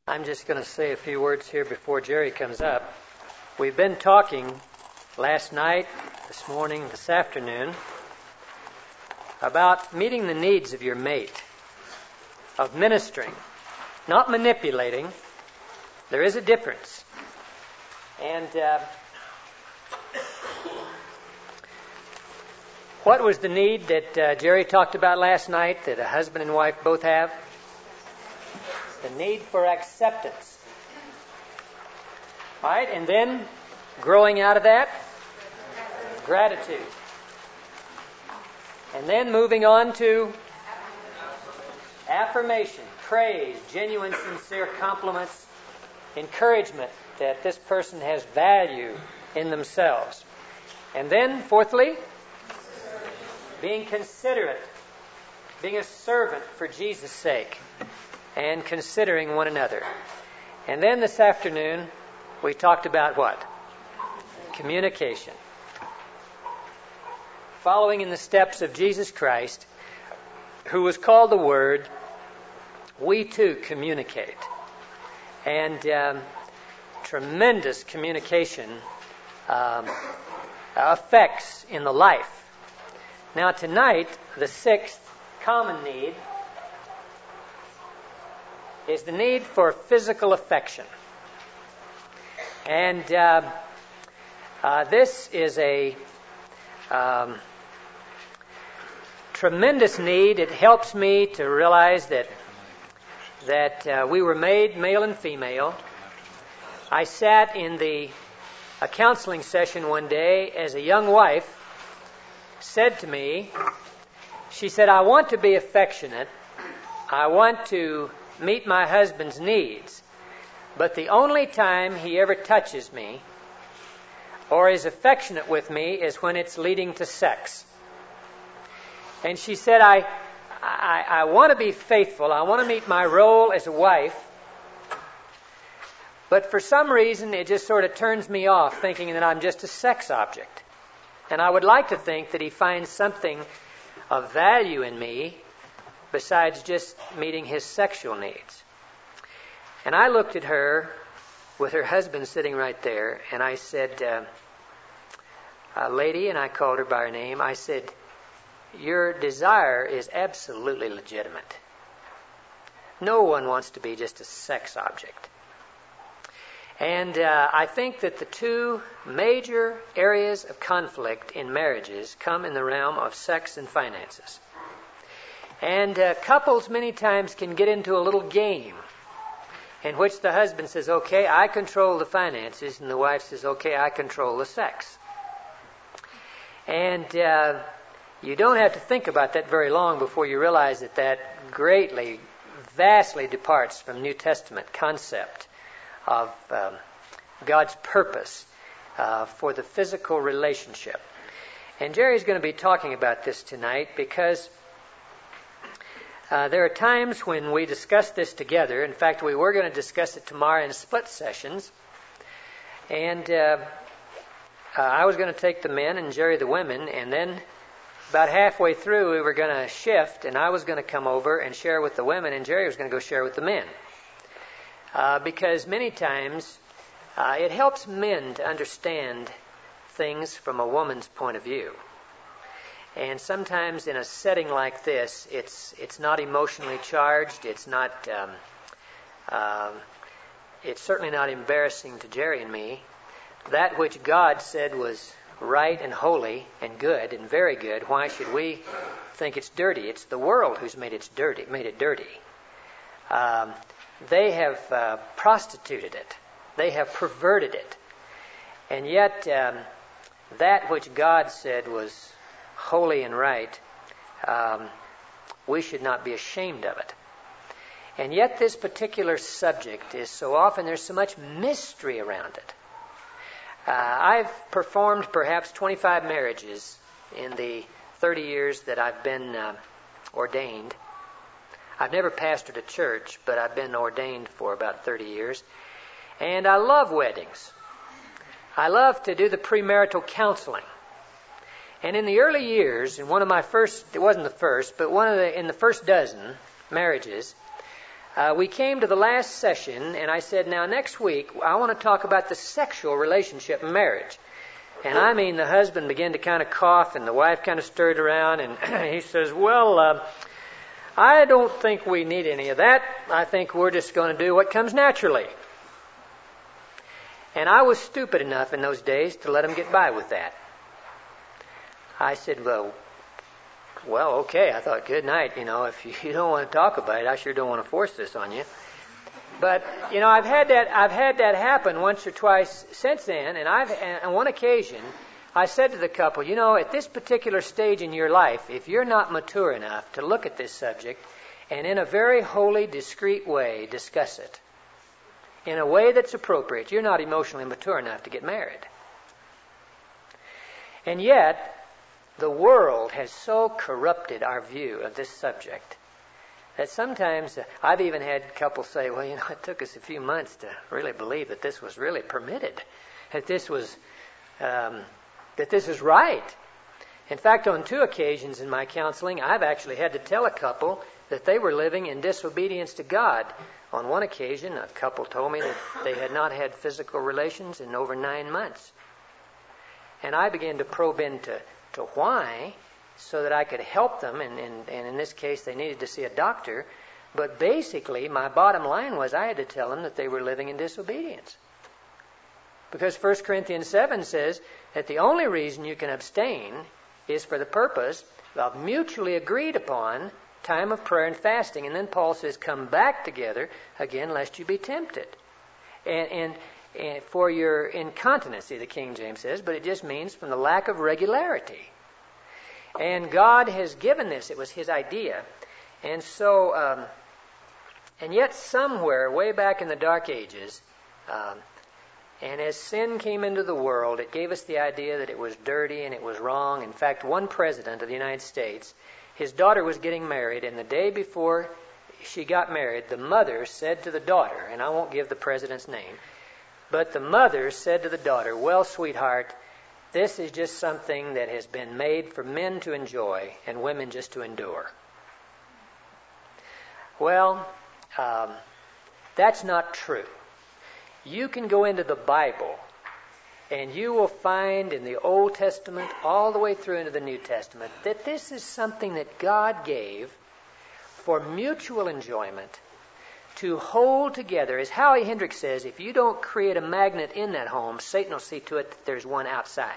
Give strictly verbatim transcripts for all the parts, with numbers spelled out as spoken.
I'm just going to say a few words here before Jerry comes up. We've been talking last night, this morning, this afternoon, about meeting the needs of your mate, of ministering, not manipulating. There is a difference. And uh, what was the need that uh, Jerry talked about last night that a husband and wife both have? The need for acceptance. All right, and then growing out of that, gratitude. And then moving on to affirmation, praise, genuine, sincere compliments, encouragement that this person has value in themselves. And then, fourthly, being considerate, being a servant for Jesus' sake, and considering one another. And then this afternoon, we talked about what? Communication. Following in the steps of Jesus Christ, who was called the Word, we too communicate. And um, tremendous communication um, effects in the life. Now tonight, the sixth common need is the need for physical affection. And uh, uh, this is a um, tremendous need. It helps me to realize that that uh, we were made male and female. I sat in the a counseling session one day as a young wife said to me, she said, I want to be affectionate. I want to meet my husband's needs. But the only time he ever touches me or is affectionate with me is when it's leading to sex. And she said, I, I, I want to be faithful. I want to meet my role as a wife. But for some reason, it just sort of turns me off, thinking that I'm just a sex object. And I would like to think that he finds something of value in me besides just meeting his sexual needs. And I looked at her with her husband sitting right there, and I said, uh, uh, lady, and I called her by her name, I said, your desire is absolutely legitimate. No one wants to be just a sex object. And uh, I think that the two major areas of conflict in marriages come in the realm of sex and finances. And uh, couples many times can get into a little game in which the husband says, okay, I control the finances, and the wife says, okay, I control the sex. And uh, you don't have to think about that very long before you realize that that greatly, vastly departs from New Testament concept of um, God's purpose uh, for the physical relationship. And Jerry's going to be talking about this tonight because Uh, there are times when we discuss this together. In fact, we were going to discuss it tomorrow in split sessions. And uh, uh, I was going to take the men and Jerry the women. And then about halfway through, we were going to shift. And I was going to come over and share with the women. And Jerry was going to go share with the men. Uh, because many times uh, it helps men to understand things from a woman's point of view. And sometimes in a setting like this, it's it's not emotionally charged. It's not. Um, uh, it's certainly not embarrassing to Jerry and me. That which God said was right and holy and good and very good. Why should we think it's dirty? It's the world who's made it dirty. Made it dirty. Um, they have uh, prostituted it. They have perverted it. And yet, um, that which God said was holy and right, um, we should not be ashamed of it. And yet this particular subject is so often, there's so much mystery around it. Uh, I've performed perhaps twenty-five marriages in the thirty years that I've been uh, ordained. I've never pastored a church, but I've been ordained for about thirty years. And I love weddings. I love to do the premarital counseling. And in the early years, in one of my first, it wasn't the first, but one of the, in the first dozen marriages, uh, we came to the last session, and I said, now next week I want to talk about the sexual relationship in marriage. And I mean, the husband began to kind of cough, and the wife kind of stirred around, and he says, well, uh, I don't think we need any of that. I think we're just going to do what comes naturally. And I was stupid enough in those days to let him get by with that. I said, well, well, okay. I thought, good night. You know, if you don't want to talk about it, I sure don't want to force this on you. But, you know, I've had that, I've had that happen once or twice since then. And I've, and on one occasion, I said to the couple, you know, at this particular stage in your life, if you're not mature enough to look at this subject and in a very holy, discreet way discuss it, in a way that's appropriate, you're not emotionally mature enough to get married. And yet, the world has so corrupted our view of this subject that sometimes uh, I've even had couples say, well, you know, it took us a few months to really believe that this was really permitted, that this was... Um, that this is right. In fact, on two occasions in my counseling, I've actually had to tell a couple that they were living in disobedience to God. On one occasion, a couple told me that they had not had physical relations in over nine months. And I began to probe into to why, so that I could help them, and, and, and in this case, they needed to see a doctor. But basically, my bottom line was I had to tell them that they were living in disobedience. Because First Corinthians seven says that the only reason you can abstain is for the purpose of mutually agreed upon time of prayer and fasting. And then Paul says, come back together again, lest you be tempted. And, and, and for your incontinency, the King James says, but it just means from the lack of regularity. And God has given this. It was His idea. And so, um, and yet somewhere, way back in the Dark Ages, um, and as sin came into the world, it gave us the idea that it was dirty and it was wrong. In fact, one president of the United States, his daughter was getting married, and the day before she got married, the mother said to the daughter, and I won't give the president's name, but the mother said to the daughter, well, sweetheart, this is just something that has been made for men to enjoy and women just to endure. Well, um, that's not true. You can go into the Bible, and you will find in the Old Testament all the way through into the New Testament that this is something that God gave for mutual enjoyment, to hold together. As Howie Hendricks says, if you don't create a magnet in that home, Satan will see to it that there's one outside.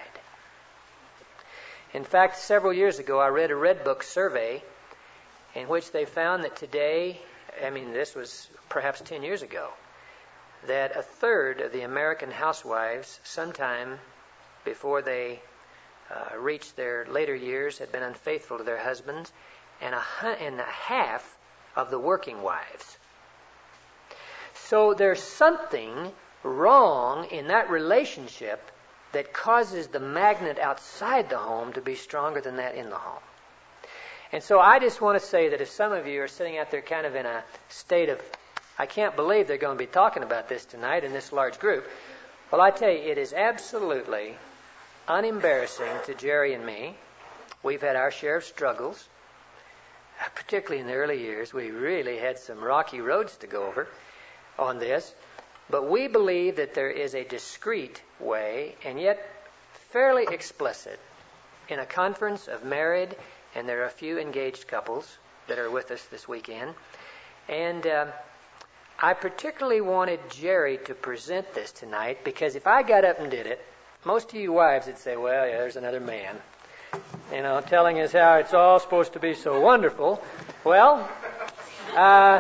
In fact, several years ago, I read a Red Book survey in which they found that today, I mean, this was perhaps ten years ago, that a third of the American housewives, sometime before they uh, reached their later years, had been unfaithful to their husbands, and a, hu- and a half of the working wives. So there's something wrong in that relationship that causes the magnet outside the home to be stronger than that in the home. And so I just want to say that if some of you are sitting out there kind of in a state of, I can't believe they're going to be talking about this tonight in this large group. Well, I tell you, it is absolutely unembarrassing to Jerry and me. We've had our share of struggles, particularly in the early years. We really had some rocky roads to go over on this. But we believe that there is a discreet way, and yet fairly explicit, in a conference of married, and there are a few engaged couples that are with us this weekend. And uh, I particularly wanted Jerry to present this tonight, because if I got up and did it, most of you wives would say, well, yeah, there's another man, you know, telling us how it's all supposed to be so wonderful. Well, uh,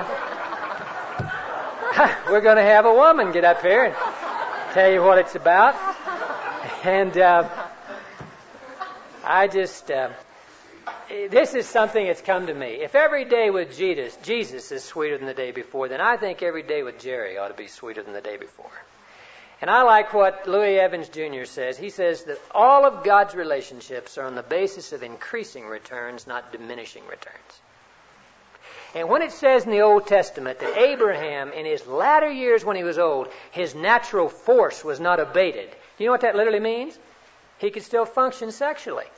we're going to have a woman get up here and tell you what it's about. And uh, I just... Uh, This is something that's come to me. If every day with Jesus, Jesus is sweeter than the day before, then I think every day with Jerry ought to be sweeter than the day before. And I like what Louis Evans Junior says. He says that all of God's relationships are on the basis of increasing returns, not diminishing returns. And when it says in the Old Testament that Abraham, in his latter years when he was old, his natural force was not abated, you know what that literally means? He could still function sexually.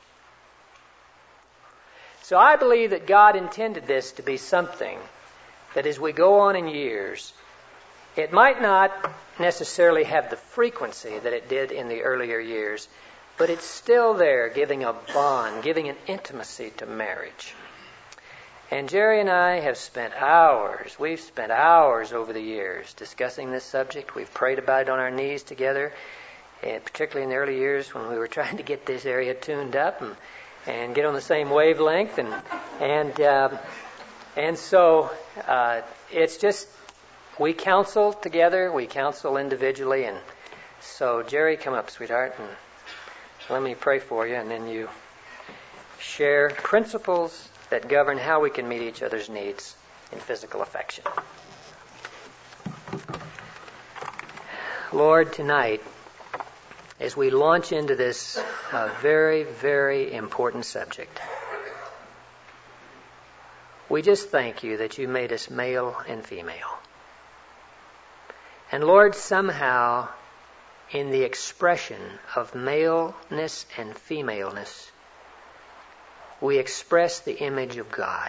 So I believe that God intended this to be something that as we go on in years, it might not necessarily have the frequency that it did in the earlier years, but it's still there, giving a bond, giving an intimacy to marriage. And Jerry and I have spent hours, we've spent hours over the years discussing this subject. We've prayed about it on our knees together, and particularly in the early years when we were trying to get this area tuned up and, and get on the same wavelength. And and um, and so uh, it's just, we counsel together, we counsel individually. And so, Jerry, come up, sweetheart, and let me pray for you, and then you share principles that govern how we can meet each other's needs in physical affection. Lord, tonight, as we launch into this uh, very, very important subject, we just thank you that you made us male and female. And Lord, somehow, in the expression of maleness and femaleness, we express the image of God.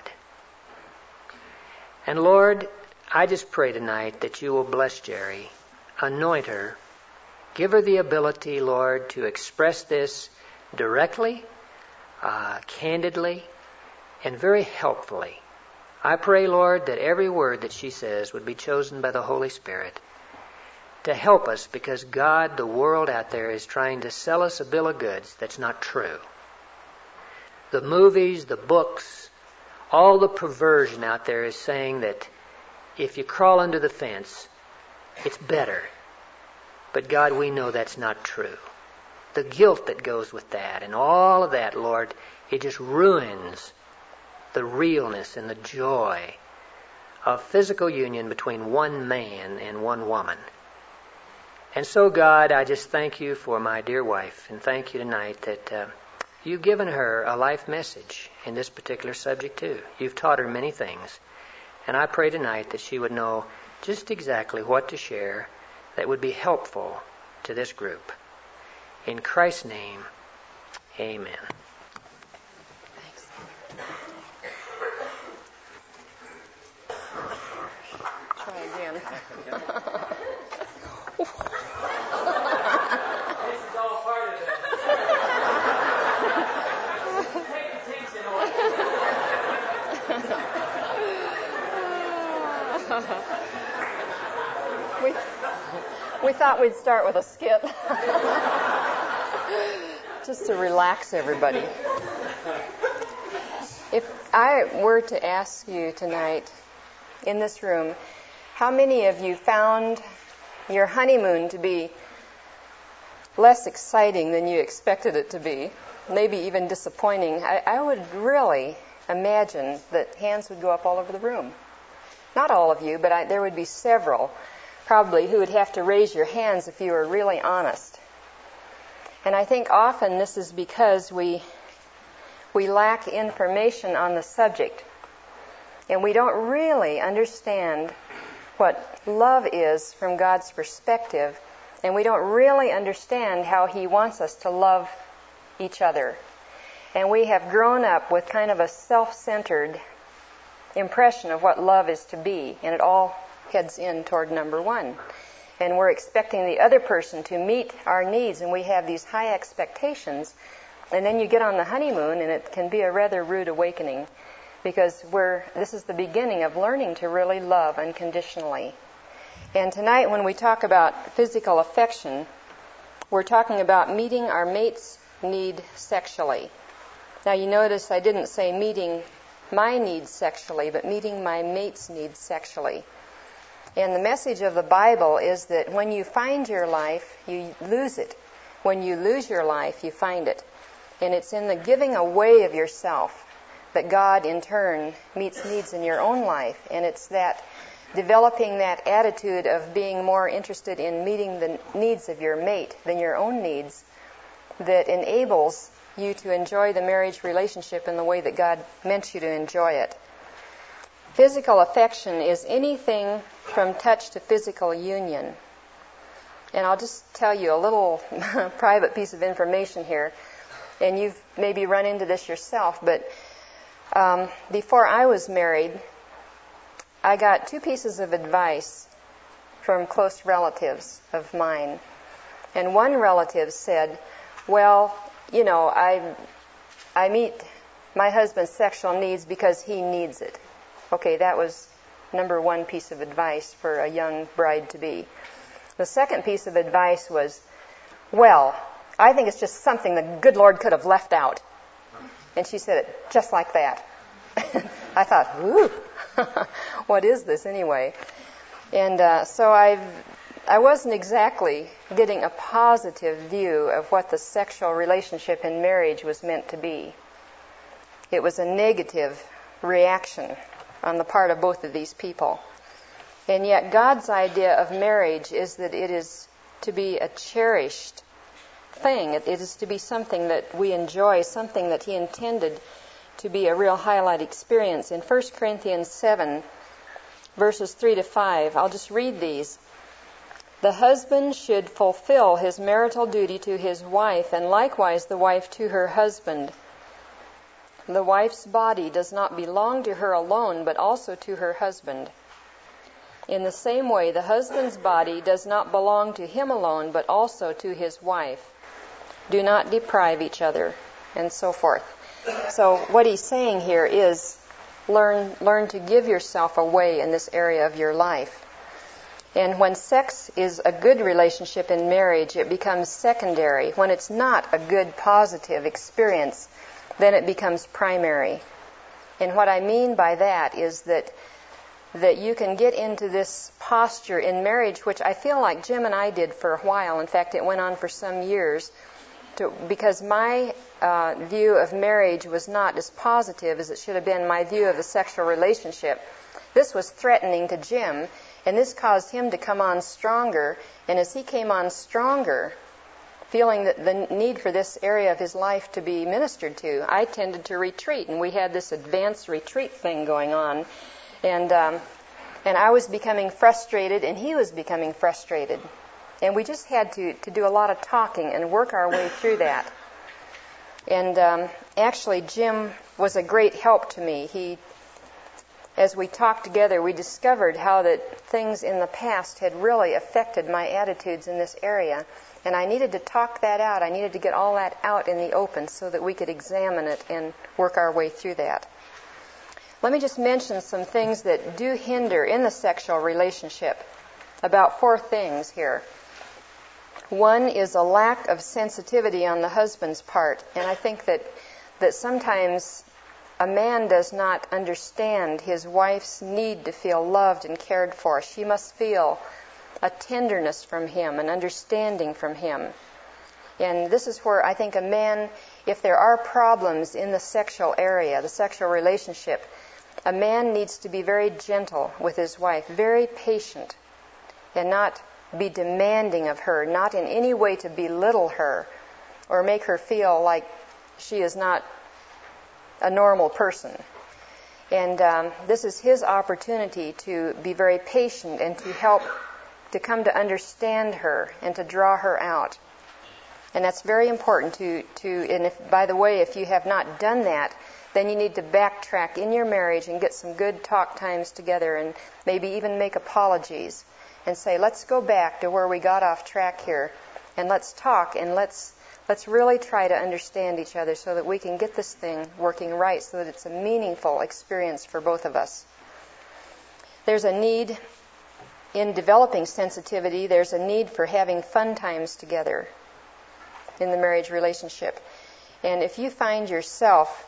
And Lord, I just pray tonight that you will bless Jerry, anoint her, give her the ability, Lord, to express this directly, uh, candidly, and very helpfully. I pray, Lord, that every word that she says would be chosen by the Holy Spirit to help us, because God, the world out there, is trying to sell us a bill of goods that's not true. The movies, the books, all the perversion out there is saying that if you crawl under the fence, it's better. But God, we know that's not true. The guilt that goes with that and all of that, Lord, it just ruins the realness and the joy of physical union between one man and one woman. And so, God, I just thank you for my dear wife, and thank you tonight that uh, you've given her a life message in this particular subject too. You've taught her many things. And I pray tonight that she would know just exactly what to share that would be helpful to this group. In Christ's name, amen. Thanks. Try again. This is all part of it. we, we thought we'd start with a skit. Just to relax everybody. If I were to ask you tonight in this room, how many of you found your honeymoon to be less exciting than you expected it to be, maybe even disappointing, I, I would really imagine that hands would go up all over the room. Not all of you, but I, there would be several probably who would have to raise your hands if you were really honest. And I think often this is because we we lack information on the subject, and we don't really understand what love is from God's perspective, and we don't really understand how He wants us to love each other. And we have grown up with kind of a self-centered impression of what love is to be, and it all heads in toward number one. And we're expecting the other person to meet our needs, and we have these high expectations, and then you get on the honeymoon, and it can be a rather rude awakening, because we're, this is the beginning of learning to really love unconditionally. And tonight when we talk about physical affection, we're talking about meeting our mate's need sexually. Now you notice I didn't say meeting my needs sexually, but meeting my mate's needs sexually. And the message of the Bible is that when you find your life, you lose it. When you lose your life, you find it. And it's in the giving away of yourself that God, in turn, meets needs in your own life. And it's that developing that attitude of being more interested in meeting the needs of your mate than your own needs that enables you to enjoy the marriage relationship in the way that God meant you to enjoy it. Physical affection is anything from touch to physical union. And I'll just tell you a little private piece of information here, and you've maybe run into this yourself, but um, before I was married, I got two pieces of advice from close relatives of mine. And one relative said, well, you know, I, I meet my husband's sexual needs because he needs it. Okay, that was number one piece of advice for a young bride-to-be. The second piece of advice was, well, I think it's just something the good Lord could have left out. And she said it just like that. I thought, ooh, what is this anyway? And uh, so I I wasn't exactly getting a positive view of what the sexual relationship in marriage was meant to be. It was a negative reaction on the part of both of these people. And yet God's idea of marriage is that it is to be a cherished thing. It is to be something that we enjoy, something that He intended to be a real highlight experience. In First Corinthians seven, verses three to five, I'll just read these. The husband should fulfill his marital duty to his wife, and likewise the wife to her husband. The wife's body does not belong to her alone, but also to her husband. In the same way, the husband's body does not belong to him alone, but also to his wife. Do not deprive each other, and so forth. So what he's saying here is learn learn to give yourself away in this area of your life. And when sex is a good relationship in marriage, it becomes secondary. When it's not a good, positive experience, then it becomes primary. And what I mean by that is that that you can get into this posture in marriage, which I feel like Jim and I did for a while. In fact, it went on for some years, to, because my uh, view of marriage was not as positive as it should have been. My view of the sexual relationship, this was threatening to Jim, and this caused him to come on stronger. And as he came on stronger, feeling that the need for this area of his life to be ministered to, I tended to retreat, and we had this advanced retreat thing going on. And um, and I was becoming frustrated, and he was becoming frustrated. And we just had to, to do a lot of talking and work our way through that. And um, actually, Jim was a great help to me. He, as we talked together, we discovered how that things in the past had really affected my attitudes in this area. And I needed to talk that out. I needed to get all that out in the open so that we could examine it and work our way through that. Let me just mention some things that do hinder in the sexual relationship. About four things here. One is a lack of sensitivity on the husband's part. And I think that, that sometimes a man does not understand his wife's need to feel loved and cared for. She must feel a tenderness from him, an understanding from him. And this is where I think a man, if there are problems in the sexual area, the sexual relationship, a man needs to be very gentle with his wife, very patient, and not be demanding of her, not in any way to belittle her or make her feel like she is not a normal person. And um, this is his opportunity to be very patient and to help to come to understand her and to draw her out. And that's very important to, to and if, by the way, if you have not done that, then you need to backtrack in your marriage and get some good talk times together and maybe even make apologies and say, let's go back to where we got off track here and let's talk and let's let's really try to understand each other so that we can get this thing working right so that it's a meaningful experience for both of us. There's a need in developing sensitivity, there's a need for having fun times together in the marriage relationship. And if you find yourself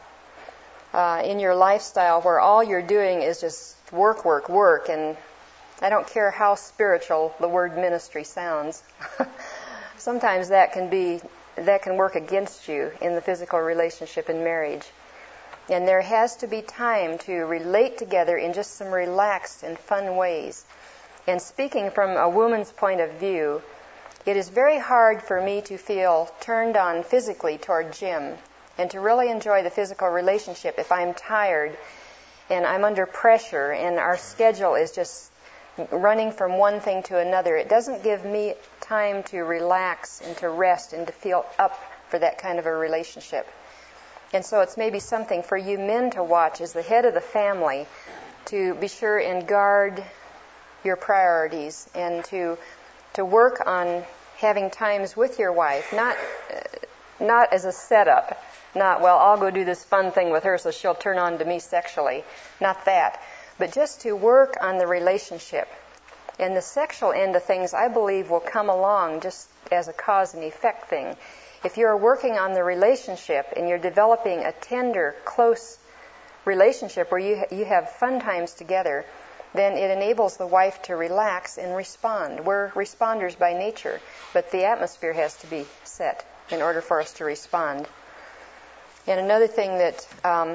uh, in your lifestyle where all you're doing is just work, work, work, and I don't care how spiritual the word ministry sounds, sometimes that can be, that can work against you in the physical relationship in marriage. And there has to be time to relate together in just some relaxed and fun ways. And speaking from a woman's point of view, it is very hard for me to feel turned on physically toward Jim and to really enjoy the physical relationship if I'm tired and I'm under pressure and our schedule is just running from one thing to another. It doesn't give me time to relax and to rest and to feel up for that kind of a relationship. And so it's maybe something for you men to watch as the head of the family. to be sure and guard your priorities and to to work on having times with your wife, not not as a setup, not, well, I'll go do this fun thing with her so she'll turn on to me sexually, not that, but just to work on the relationship. And the sexual end of things, I believe, will come along just as a cause and effect thing. If you're working on the relationship and you're developing a tender, close relationship where you you have fun times together, then it enables the wife to relax and respond. We're responders by nature, but the atmosphere has to be set in order for us to respond. And another thing that um,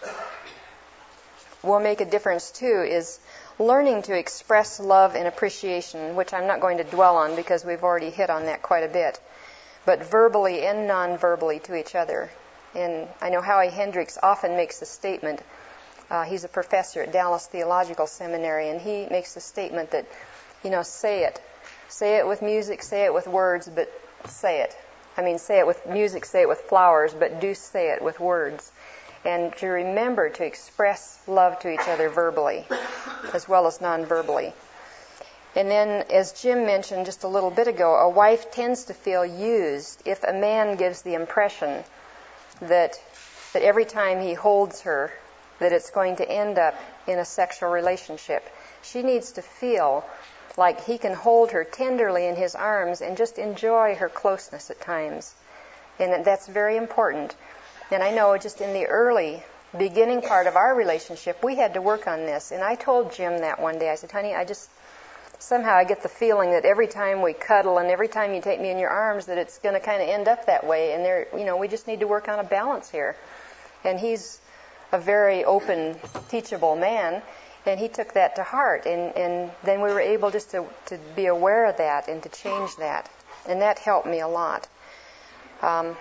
will make a difference too is learning to express love and appreciation, which I'm not going to dwell on because we've already hit on that quite a bit, but verbally and non-verbally to each other. And I know Howie Hendricks often makes a statement. Uh, he's a professor at Dallas Theological Seminary, and he makes the statement that, you know, say it. Say it with music, say it with words, but say it. I mean, say it with music, say it with flowers, but do say it with words. And to remember to express love to each other verbally, as well as non-verbally. And then, as Jim mentioned just a little bit ago, a wife tends to feel used if a man gives the impression that that every time he holds her, that it's going to end up in a sexual relationship. She needs to feel like he can hold her tenderly in his arms and just enjoy her closeness at times. And that's very important. And I know just in the early beginning part of our relationship, we had to work on this. And I told Jim that one day. I said, honey, I just, somehow I get the feeling that every time we cuddle and every time you take me in your arms, that it's going to kind of end up that way. And there, you know, we just need to work on a balance here. And he's a very open, teachable man. And he took that to heart. And, and then we were able just to, to be aware of that and to change that. And that helped me a lot. Um,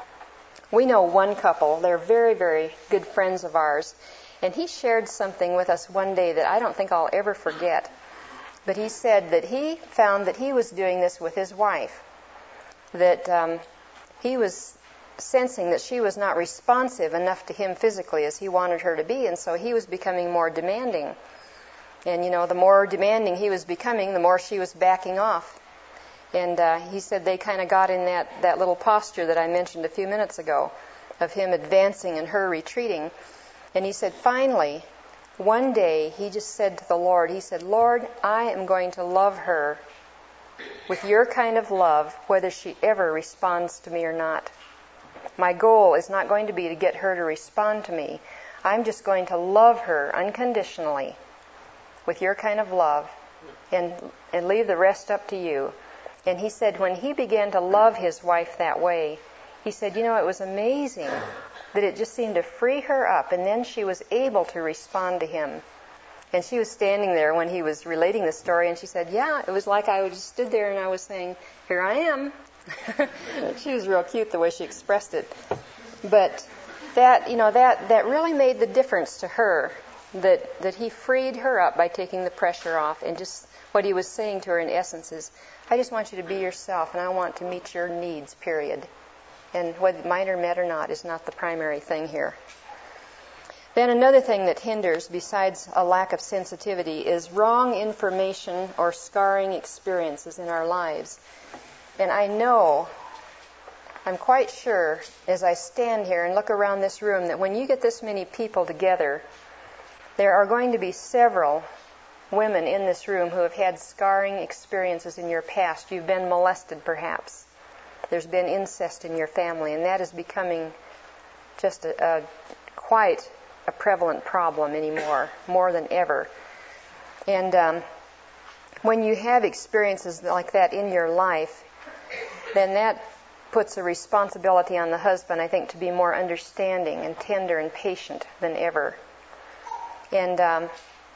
we know one couple. They're very, very good friends of ours. And he shared something with us one day that I don't think I'll ever forget. But he said that he found that he was doing this with his wife. That um, he was sensing that she was not responsive enough to him physically as he wanted her to be, and so he was becoming more demanding. And, you know, the more demanding he was becoming, the more she was backing off. And uh, he said they kind of got in that, that little posture that I mentioned a few minutes ago, of him advancing and her retreating. And he said, finally, one day he just said to the Lord, he said, Lord, I am going to love her with your kind of love, whether she ever responds to me or not. My goal is not going to be to get her to respond to me. I'm just going to love her unconditionally with your kind of love and and leave the rest up to you. And he said when he began to love his wife that way, he said, you know, it was amazing that it just seemed to free her up, and then she was able to respond to him. And she was standing there when he was relating the story, and she said, yeah, it was like I just stood there and I was saying, here I am. She was real cute the way she expressed it. But that, you know, that, that really made the difference to her, that, that he freed her up by taking the pressure off. And just what he was saying to her in essence is, I just want you to be yourself, and I want to meet your needs, period. And whether mine are met or not is not the primary thing here. Then another thing that hinders, besides a lack of sensitivity, is wrong information or scarring experiences in our lives. And I know, I'm quite sure, as I stand here and look around this room, that when you get this many people together, there are going to be several women in this room who have had scarring experiences in your past. You've been molested, perhaps. There's been incest in your family, and that is becoming just a, a quite a prevalent problem anymore, more than ever. And um, when you have experiences like that in your life, then that puts a responsibility on the husband, I think, to be more understanding and tender and patient than ever. And um,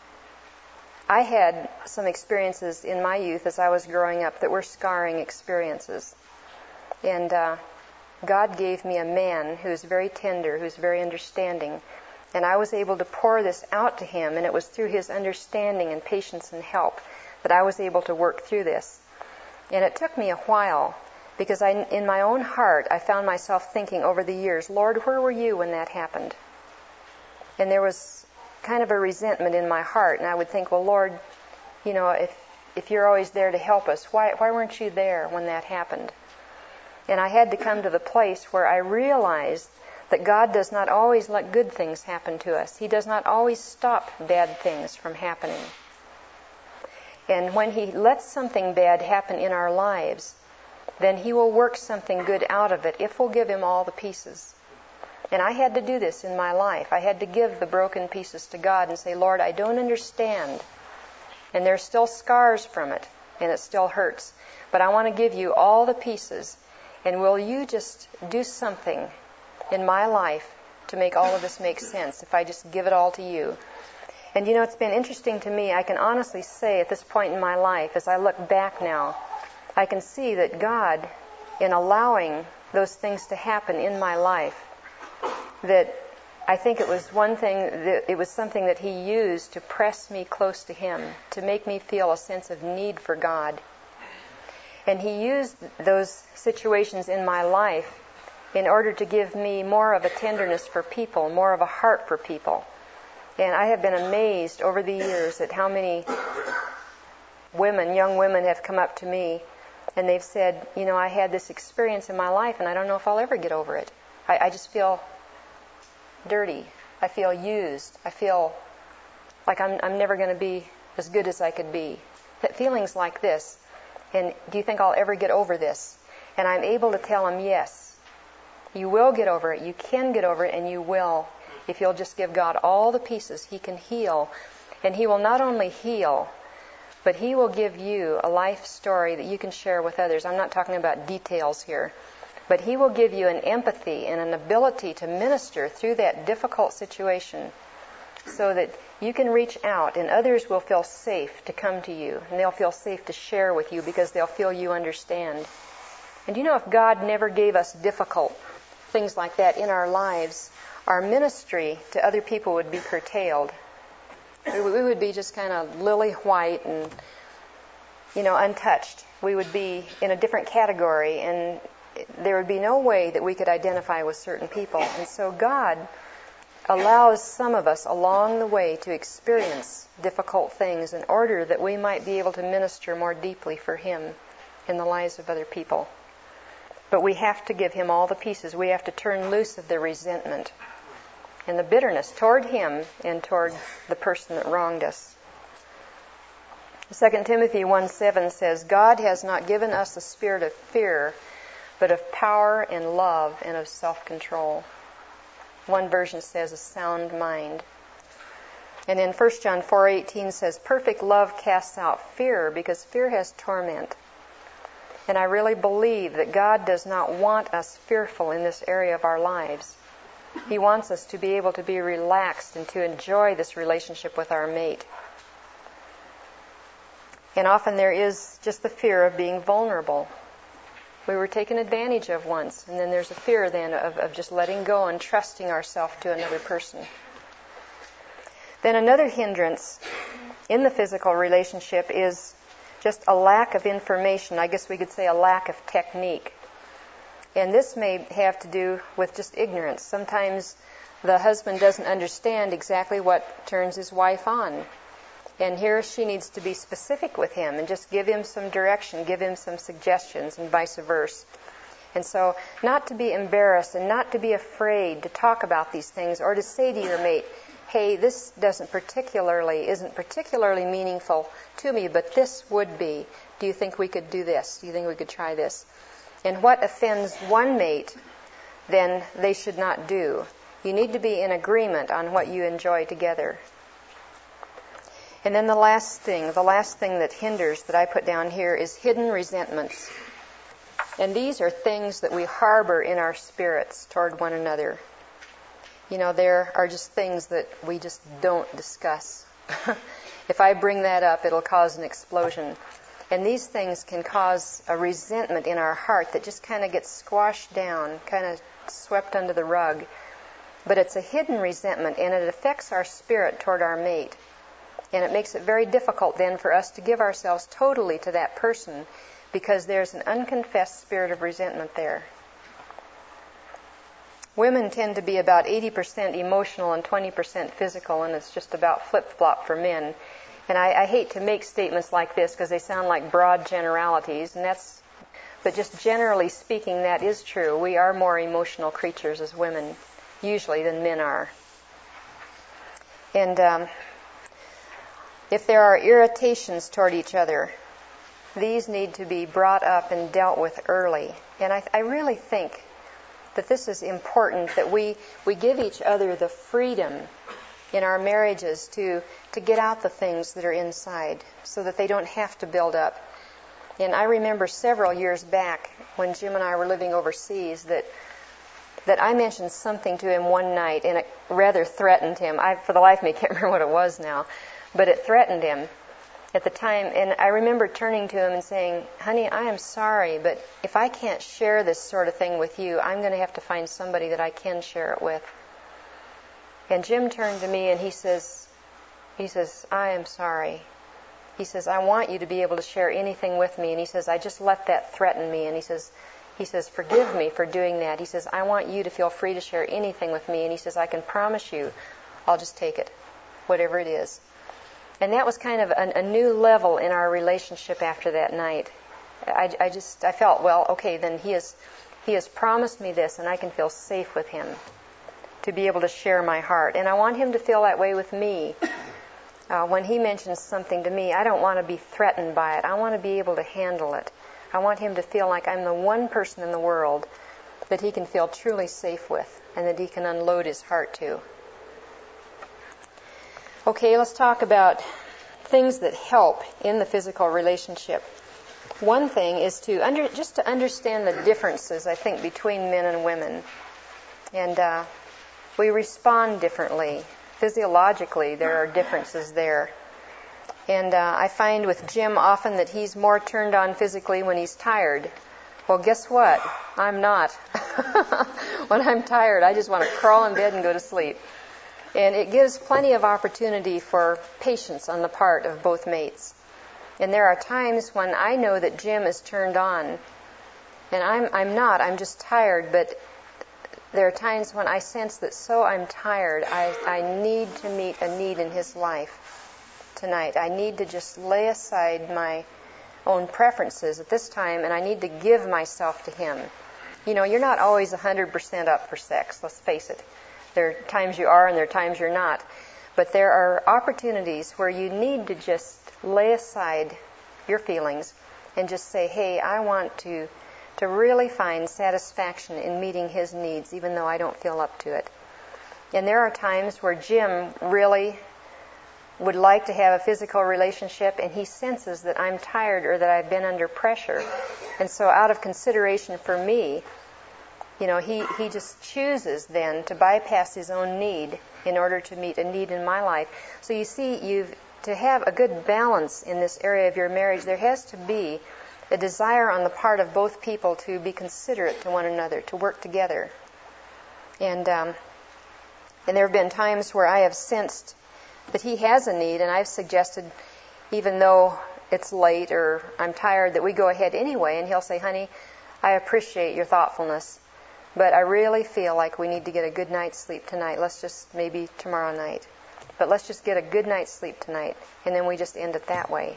I had some experiences in my youth as I was growing up that were scarring experiences. And uh, God gave me a man who's very tender, who's very understanding. And I was able to pour this out to him, and it was through his understanding and patience and help that I was able to work through this. And it took me a while, because I, in my own heart, I found myself thinking over the years, Lord, where were you when that happened? And there was kind of a resentment in my heart. And I would think, well, Lord, you know, if if you're always there to help us, why why weren't you there when that happened? And I had to come to the place where I realized that God does not always let good things happen to us. He does not always stop bad things from happening. And when He lets something bad happen in our lives, then He will work something good out of it if we'll give Him all the pieces. And I had to do this in my life. I had to give the broken pieces to God and say, Lord, I don't understand. And there's still scars from it, and it still hurts. But I want to give you all the pieces. And will you just do something in my life to make all of this make sense if I just give it all to you? And you know, it's been interesting to me. I can honestly say at this point in my life, as I look back now, I can see that God, in allowing those things to happen in my life, that I think it was one thing, that it was something that He used to press me close to Him, to make me feel a sense of need for God. And He used those situations in my life in order to give me more of a tenderness for people, more of a heart for people. And I have been amazed over the years at how many women, young women, have come up to me and they've said, you know, I had this experience in my life and I don't know if I'll ever get over it. I, I just feel dirty. I feel used. I feel like I'm, I'm never going to be as good as I could be. That feelings like this. And do you think I'll ever get over this? And I'm able to tell them, yes, you will get over it. You can get over it, and you will. If you'll just give God all the pieces, He can heal. And He will not only heal, but He will give you a life story that you can share with others. I'm not talking about details here. But He will give you an empathy and an ability to minister through that difficult situation so that you can reach out and others will feel safe to come to you and they'll feel safe to share with you because they'll feel you understand. And you know, if God never gave us difficult things like that in our lives, our ministry to other people would be curtailed. We would be just kind of lily white and, you know, untouched. We would be in a different category and there would be no way that we could identify with certain people. And so God allows some of us along the way to experience difficult things in order that we might be able to minister more deeply for Him in the lives of other people. But we have to give Him all the pieces. We have to turn loose of the resentment and the bitterness toward Him and toward the person that wronged us. Second Timothy one seven says, God has not given us a spirit of fear, but of power and love and of self-control. One version says a sound mind. And in First John four eighteen says, perfect love casts out fear because fear has torment. And I really believe that God does not want us fearful in this area of our lives. He wants us to be able to be relaxed and to enjoy this relationship with our mate. And often there is just the fear of being vulnerable. We were taken advantage of once, and then there's a fear then of, of just letting go and trusting ourselves to another person. Then another hindrance in the physical relationship is just a lack of information. I guess we could say a lack of technique. And this may have to do with just ignorance. Sometimes the husband doesn't understand exactly what turns his wife on. And here she needs to be specific with him and just give him some direction, give him some suggestions, and vice versa. And so not to be embarrassed and not to be afraid to talk about these things or to say to your mate, hey, this doesn't particularly, isn't particularly meaningful to me, but this would be. Do you think we could do this? Do you think we could try this? And what offends one mate, then they should not do. You need to be in agreement on what you enjoy together. And then the last thing, the last thing that hinders that I put down here is hidden resentments. And these are things that we harbor in our spirits toward one another. You know, there are just things that we just don't discuss. If I bring that up, it'll cause an explosion. And these things can cause a resentment in our heart that just kind of gets squashed down, kind of swept under the rug. But it's a hidden resentment, and it affects our spirit toward our mate. And it makes it very difficult then for us to give ourselves totally to that person because there's an unconfessed spirit of resentment there. Women tend to be about eighty percent emotional and twenty percent physical, and it's just about flip-flop for men. And I, I hate to make statements like this because they sound like broad generalities, and that's, but just generally speaking, that is true. We are more emotional creatures as women, usually, than men are. And um, if there are irritations toward each other, these need to be brought up and dealt with early. And I, I really think that this is important, that we, we give each other the freedom in our marriages to, to get out the things that are inside so that they don't have to build up. And I remember several years back when Jim and I were living overseas that that I mentioned something to him one night, and it rather threatened him. I, for the life of me, can't remember what it was now, but it threatened him at the time. And I remember turning to him and saying, honey, I am sorry, but if I can't share this sort of thing with you, I'm going to have to find somebody that I can share it with. And Jim turned to me and he says, he says, I am sorry. He says, I want you to be able to share anything with me. And he says, I just let that threaten me. And he says, he says, forgive me for doing that. He says, I want you to feel free to share anything with me. And he says, I can promise you, I'll just take it, whatever it is. And that was kind of a, a new level in our relationship after that night. I, I just, I felt, well, okay, then he has, he has promised me this, and I can feel safe with him to be able to share my heart. And I want him to feel that way with me. Uh, when he mentions something to me, I don't want to be threatened by it. I want to be able to handle it. I want him to feel like I'm the one person in the world that he can feel truly safe with and that he can unload his heart to. Okay, let's talk about things that help in the physical relationship. One thing is to under, just to understand the differences, I think, between men and women. And uh, we respond differently. Physiologically, there are differences there. And uh, I find with Jim often that he's more turned on physically when he's tired. Well, guess what? I'm not. When I'm tired, I just want to crawl in bed and go to sleep. And it gives plenty of opportunity for patience on the part of both mates. And there are times when I know that Jim is turned on, and I'm I'm not. I'm just tired, but there are times when I sense that so I'm tired, I, I need to meet a need in his life tonight. I need to just lay aside my own preferences at this time, and I need to give myself to him. You know, you're not always one hundred percent up for sex, let's face it. There are times you are and there are times you're not. But there are opportunities where you need to just lay aside your feelings and just say, hey, I want to to really find satisfaction in meeting his needs, even though I don't feel up to it. And there are times where Jim really would like to have a physical relationship, and he senses that I'm tired or that I've been under pressure. And so out of consideration for me, you know, he, he just chooses then to bypass his own need in order to meet a need in my life. So you see, you've to have a good balance in this area of your marriage, there has to be a desire on the part of both people to be considerate to one another, to work together. And um, and there have been times where I have sensed that he has a need, and I've suggested, even though it's late or I'm tired, that we go ahead anyway. And he'll say, honey, I appreciate your thoughtfulness, but I really feel like we need to get a good night's sleep tonight. Let's just maybe tomorrow night. But let's just get a good night's sleep tonight. And then we just end it that way.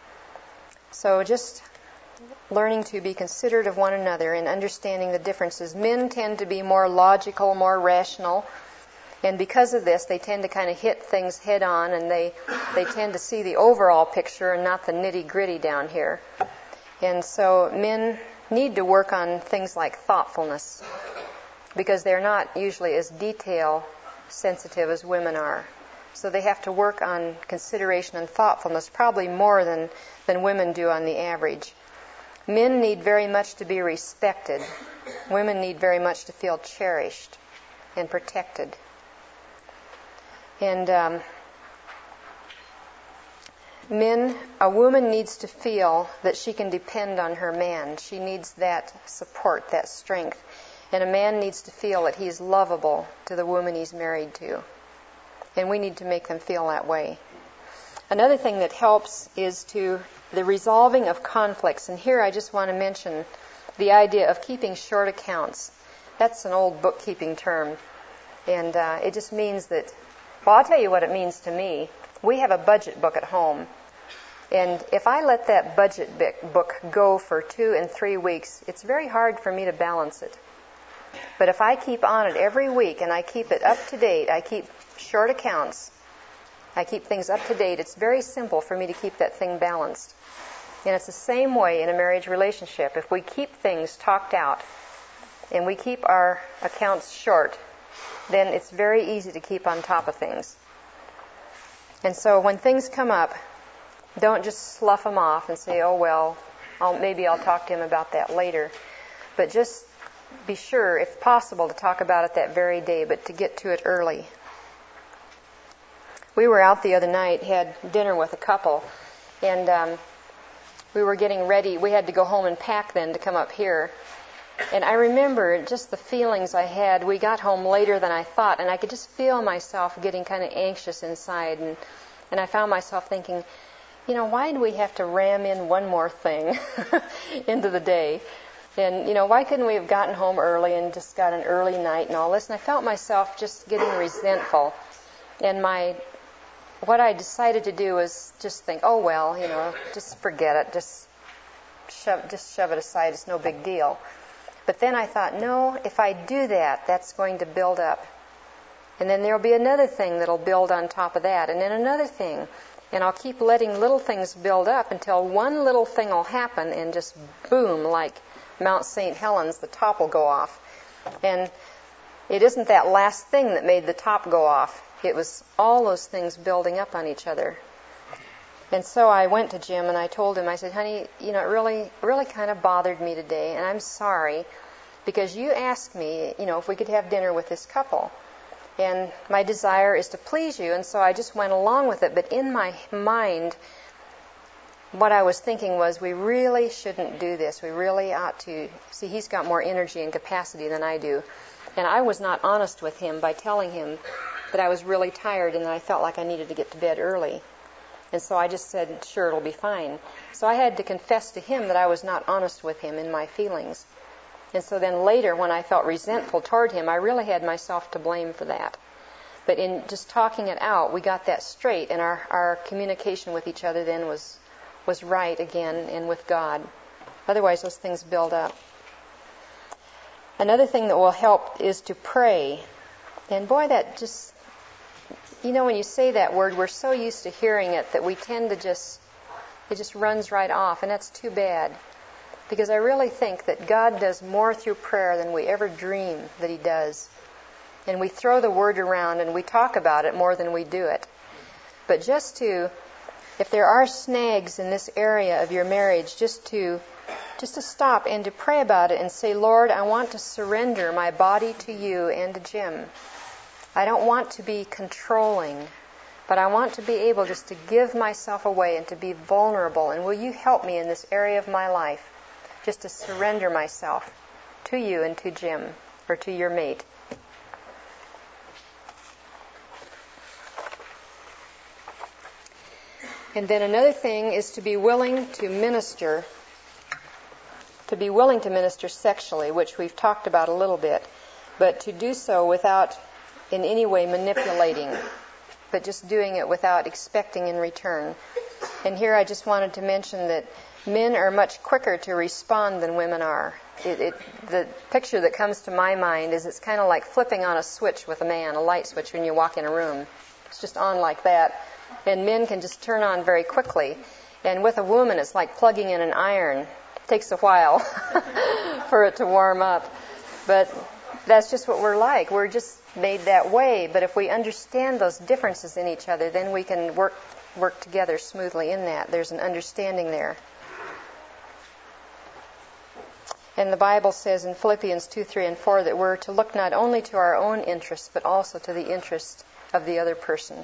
So just learning to be considerate of one another and understanding the differences. Men tend to be more logical, more rational. And because of this, they tend to kind of hit things head on, and they, they tend to see the overall picture and not the nitty-gritty down here. And so men need to work on things like thoughtfulness, because they're not usually as detail sensitive as women are. So they have to work on consideration and thoughtfulness probably more than, than women do on the average. Men need very much to be respected. Women need very much to feel cherished and protected. And um, men, a woman needs to feel that she can depend on her man. She needs that support, that strength. And a man needs to feel that he's lovable to the woman he's married to. And we need to make them feel that way. Another thing that helps is to the resolving of conflicts. And here I just want to mention the idea of keeping short accounts. That's an old bookkeeping term. And uh, it just means that, well, I'll tell you what it means to me. We have a budget book at home. And if I let that budget book go for two and three weeks, it's very hard for me to balance it. But if I keep on it every week and I keep it up to date, I keep short accounts, I keep things up to date, it's very simple for me to keep that thing balanced. And it's the same way in a marriage relationship. If we keep things talked out and we keep our accounts short, then it's very easy to keep on top of things. And so when things come up, don't just slough them off and say, oh, well, I'll, maybe I'll talk to him about that later. But just be sure, if possible, to talk about it that very day, but to get to it early. We were out the other night, had dinner with a couple, and um, we were getting ready. We had to go home and pack then to come up here. And I remember just the feelings I had. We got home later than I thought, and I could just feel myself getting kind of anxious inside. And, and I found myself thinking, you know, why do we have to ram in one more thing into the day? And, you know, why couldn't we have gotten home early and just got an early night and all this? And I felt myself just getting resentful. And my, what I decided to do was just think, oh, well, you know, just forget it. Just shove, just shove it aside. It's no big deal. But then I thought, no, if I do that, that's going to build up. And then there'll be another thing that'll build on top of that, and then another thing. And I'll keep letting little things build up until one little thing will happen and just boom, like Mount Saint Helens, the top will go off. And it isn't that last thing that made the top go off. It was all those things building up on each other. And so I went to Jim and I told him, I said, honey, you know, it really, really kind of bothered me today, and I'm sorry, because you asked me, you know, if we could have dinner with this couple. And my desire is to please you, and so I just went along with it. But in my mind, what I was thinking was, we really shouldn't do this. We really ought to. See, he's got more energy and capacity than I do. And I was not honest with him by telling him that I was really tired and that I felt like I needed to get to bed early. And so I just said, sure, it'll be fine. So I had to confess to him that I was not honest with him in my feelings. And so then later, when I felt resentful toward him, I really had myself to blame for that. But in just talking it out, we got that straight, and our, our communication with each other then was was right again, and with God. Otherwise, those things build up. Another thing that will help is to pray. And boy, that just, you know, when you say that word, we're so used to hearing it that we tend to just, it just runs right off, and that's too bad. Because I really think that God does more through prayer than we ever dream that He does. And we throw the word around and we talk about it more than we do it. But just to, if there are snags in this area of your marriage, just to just to stop and to pray about it and say, Lord, I want to surrender my body to you and to Jim. I don't want to be controlling, but I want to be able just to give myself away and to be vulnerable. And will you help me in this area of my life, just to surrender myself to you and to Jim, or to your mate. And then another thing is to be willing to minister, to be willing to minister sexually, which we've talked about a little bit, but to do so without in any way manipulating, but just doing it without expecting in return. And here I just wanted to mention that men are much quicker to respond than women are. It, it, the picture that comes to my mind is it's kind of like flipping on a switch with a man, a light switch when you walk in a room. It's just on like that. And men can just turn on very quickly. And with a woman, it's like plugging in an iron. It takes a while for it to warm up. But that's just what we're like. We're just made that way. But if we understand those differences in each other, then we can work work together smoothly in that. There's an understanding there. And the Bible says in Philippians two, three, and four that we're to look not only to our own interests, but also to the interest of the other person.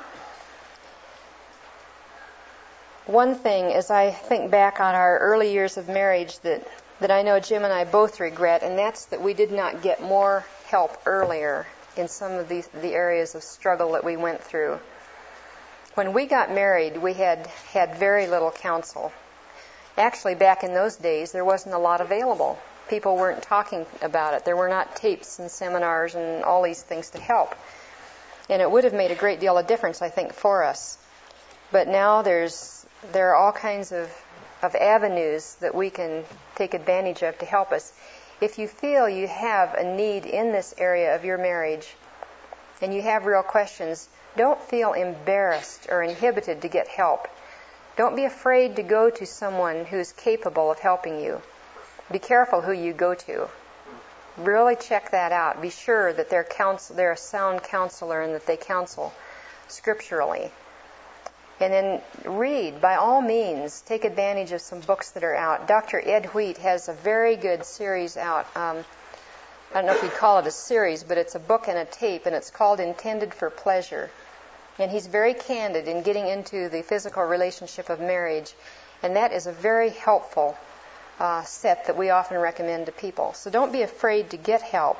One thing, as I think back on our early years of marriage, that, that I know Jim and I both regret, and that's that we did not get more help earlier in some of the, the areas of struggle that we went through. When we got married, we had had very little counsel. Actually, back in those days, there wasn't a lot available. people weren't talking about it. There were not tapes and seminars and all these things to help. And it would have made a great deal of difference, I think, for us. But now there's there are all kinds of, of avenues that we can take advantage of to help us. If you feel you have a need in this area of your marriage and you have real questions, don't feel embarrassed or inhibited to get help. Don't be afraid to go to someone who's capable of helping you. Be careful who you go to. Really check that out. Be sure that they're, counsel- they're a sound counselor and that they counsel scripturally. And then read, by all means, take advantage of some books that are out. Doctor Ed Wheat has a very good series out. Um, I don't know if you'd call it a series, but it's a book and a tape, and it's called Intended for Pleasure. And he's very candid in getting into the physical relationship of marriage. And that is a very helpful uh, set that we often recommend to people. So don't be afraid to get help.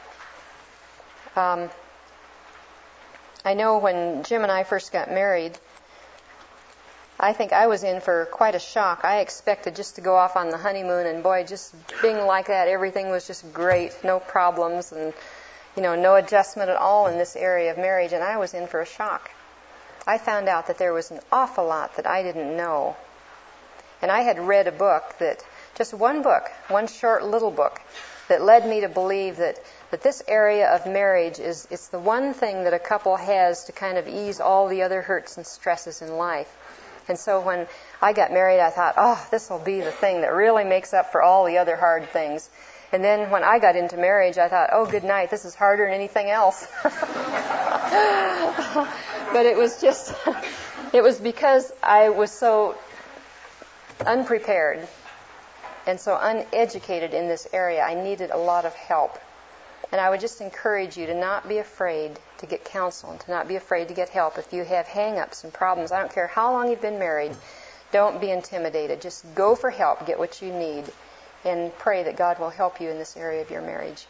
Um, I know when Jim and I first got married, I think I was in for quite a shock. I expected just to go off on the honeymoon, and boy, just being like that, everything was just great, no problems, and you know, no adjustment at all in this area of marriage, and I was in for a shock. I found out that there was an awful lot that I didn't know. And I had read a book that, just one book, one short little book, that led me to believe that, that this area of marriage is it's the one thing that a couple has to kind of ease all the other hurts and stresses in life. And so when I got married, I thought, oh, this will be the thing that really makes up for all the other hard things. And then when I got into marriage, I thought, oh, good night, this is harder than anything else. But it was just, it was because I was so unprepared and so uneducated in this area. I needed a lot of help. And I would just encourage you to not be afraid to get counsel and to not be afraid to get help. If you have hang-ups and problems, I don't care how long you've been married, don't be intimidated. Just go for help, get what you need, and pray that God will help you in this area of your marriage.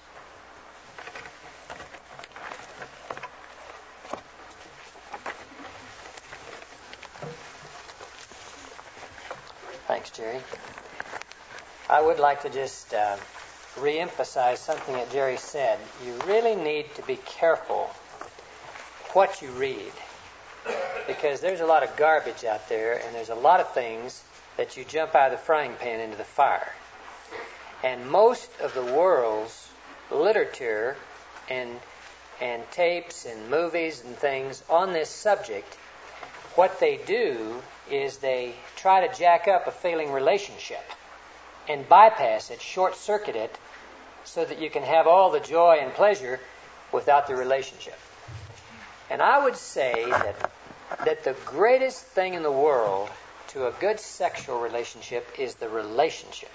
Thanks, Jerry. I would like to just uh, re-emphasize something that Jerry said. You really need to be careful what you read, because there's a lot of garbage out there, and there's a lot of things that you jump out of the frying pan into the fire. And most of the world's literature and and tapes and movies and things on this subject, what they do is they try to jack up a failing relationship and bypass it, short-circuit it, so that you can have all the joy and pleasure without the relationship. And I would say that that the greatest thing in the world to a good sexual relationship is the relationship.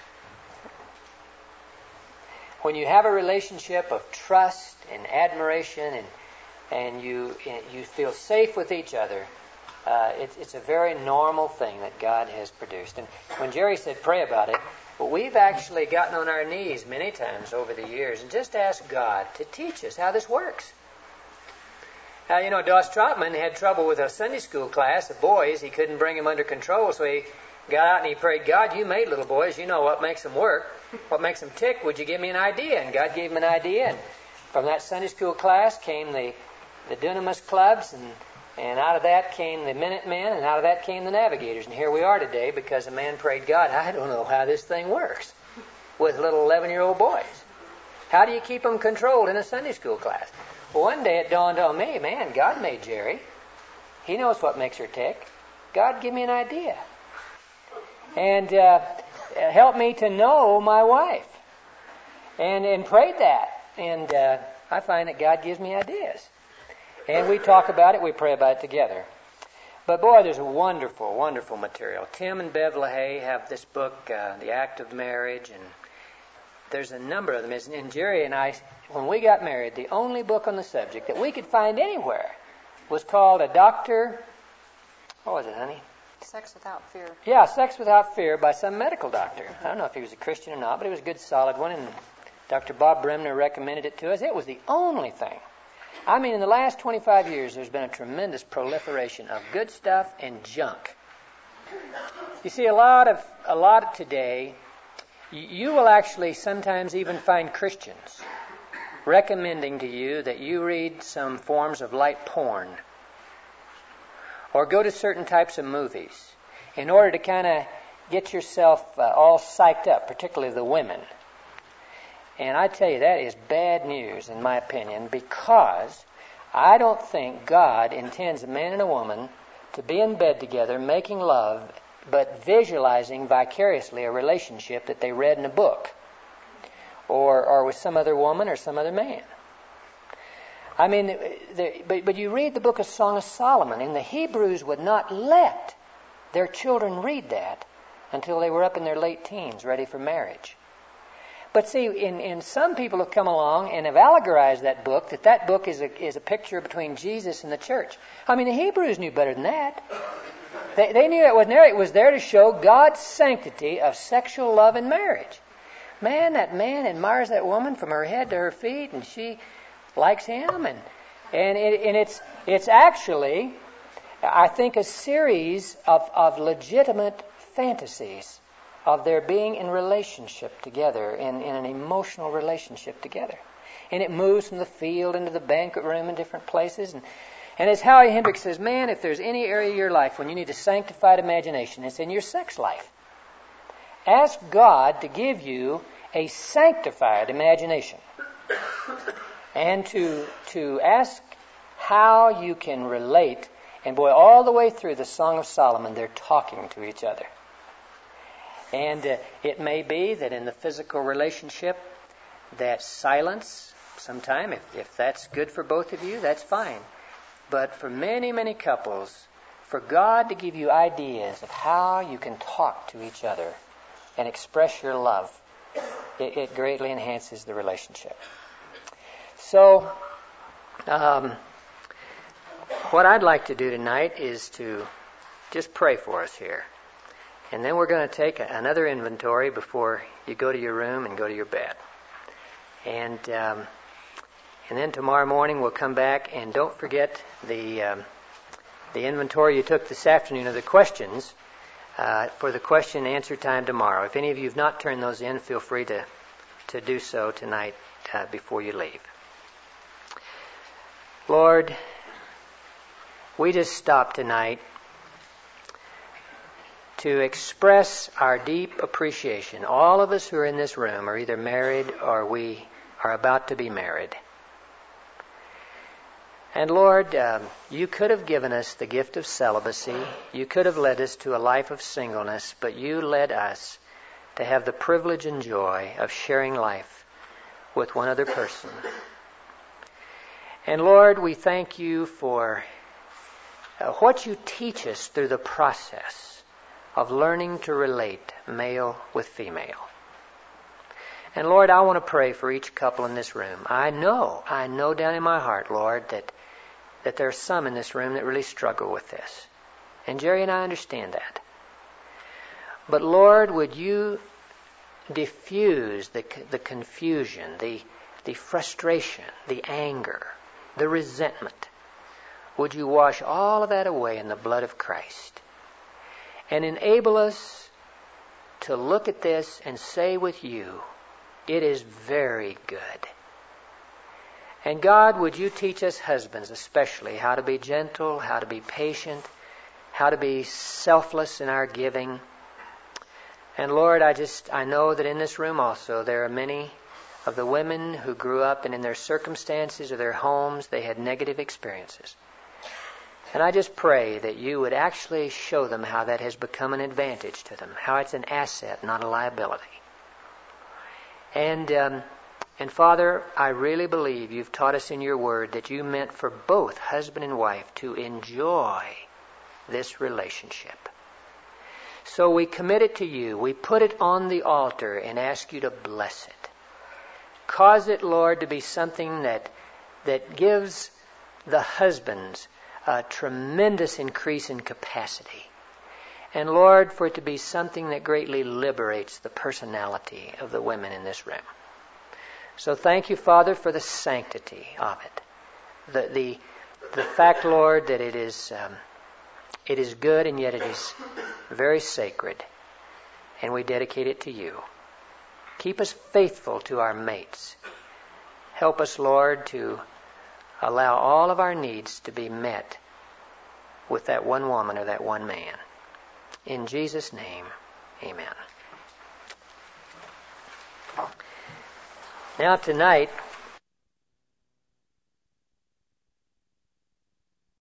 When you have a relationship of trust and admiration, and and you you feel safe with each other, uh, it's it's a very normal thing that God has produced. And when Jerry said pray about it, well, we've actually gotten on our knees many times over the years and just asked God to teach us how this works. Now, you know, Doss Trotman had trouble with a Sunday school class of boys. He couldn't bring them under control, so he got out and he prayed, God, you made little boys. You know what makes them work, what makes them tick. Would you give me an idea? And God gave him an idea. And from that Sunday school class came the, the Dunamis clubs, and, and out of that came the Minutemen, and out of that came the Navigators. And here we are today because a man prayed, God, I don't know how this thing works with little eleven-year-old boys. How do you keep them controlled in a Sunday school class? Well, one day it dawned on me, man, God made Jerry. He knows what makes her tick. God, give me an idea. And uh, help me to know my wife. And, and prayed that. And uh, I find that God gives me ideas. And we talk about it, we pray about it together. But boy, there's a wonderful, wonderful material. Tim and Bev LaHaye have this book, uh, The Act of Marriage, and there's a number of them. And Jerry and I, when we got married, the only book on the subject that we could find anywhere was called A Doctor, what was it, honey? Sex Without Fear. Yeah, Sex Without Fear by some medical doctor. I don't know if he was a Christian or not, but it was a good, solid one, and Doctor Bob Bremner recommended it to us. It was the only thing. I mean, in the last twenty-five years, there's been a tremendous proliferation of good stuff and junk. You see, a lot of, a lot of today, you will actually sometimes even find Christians recommending to you that you read some forms of light porn or go to certain types of movies in order to kind of get yourself uh, all psyched up, particularly the women. And I tell you, that is bad news, in my opinion, because I don't think God intends a man and a woman to be in bed together making love, but visualizing vicariously a relationship that they read in a book or, or with some other woman or some other man. I mean, the, but, but you read the book of Song of Solomon, and the Hebrews would not let their children read that until they were up in their late teens, ready for marriage. But see, in, in some people have come along and have allegorized that book, that that book is a, is a picture between Jesus and the church. I mean, the Hebrews knew better than that. They, they knew it wasn't there. It was there to show God's sanctity of sexual love in marriage. Man, that man admires that woman from her head to her feet, and she likes him. And, and, it, and it's, it's actually, I think, a series of, of legitimate fantasies of their being in relationship together, in, in an emotional relationship together. And it moves from the field into the banquet room in different places. And, and as Howie Hendricks says, man, if there's any area of your life when you need a sanctified imagination, it's in your sex life. Ask God to give you a sanctified imagination. And to, to ask how you can relate. And boy, all the way through the Song of Solomon, they're talking to each other. And uh, it may be that in the physical relationship, that silence, sometime, if, if that's good for both of you, that's fine. But for many, many couples, for God to give you ideas of how you can talk to each other and express your love, it, it greatly enhances the relationship. So, um, what I'd like to do tonight is to just pray for us here. And then we're going to take a, another inventory before you go to your room and go to your bed. And um, and then tomorrow morning we'll come back, and don't forget the um, the inventory you took this afternoon of the questions uh, for the question and answer time tomorrow. If any of you have not turned those in, feel free to, to do so tonight uh, before you leave. Lord, we just stop tonight to express our deep appreciation. All of us who are in this room are either married or we are about to be married. And Lord, um, you could have given us the gift of celibacy. You could have led us to a life of singleness, but you led us to have the privilege and joy of sharing life with one other person. And Lord, we thank you for uh, what you teach us through the process of learning to relate male with female. And Lord, I want to pray for each couple in this room. I know, I know down in my heart, Lord, that, that there are some in this room that really struggle with this. And Jerry and I understand that. But Lord, would you diffuse the, the confusion, the, the frustration, the anger, the resentment? Would you wash all of that away in the blood of Christ? And enable us to look at this and say with you, it is very good. And God, would you teach us husbands especially how to be gentle, how to be patient, how to be selfless in our giving. And Lord, I just, I know that in this room also there are many of the women who grew up and in their circumstances or their homes they had negative experiences. And I just pray that you would actually show them how that has become an advantage to them, how it's an asset, not a liability. And, um, and Father, I really believe you've taught us in your word that you meant for both husband and wife to enjoy this relationship. So we commit it to you. We put it on the altar and ask you to bless it. Cause it, Lord, to be something that, that gives the husbands a tremendous increase in capacity. And Lord, for it to be something that greatly liberates the personality of the women in this room. So thank you, Father, for the sanctity of it. The the, the fact, Lord, that it is um, it is good and yet it is very sacred. And we dedicate it to you. Keep us faithful to our mates. Help us, Lord, to allow all of our needs to be met with that one woman or that one man. In Jesus' name, amen. Now tonight,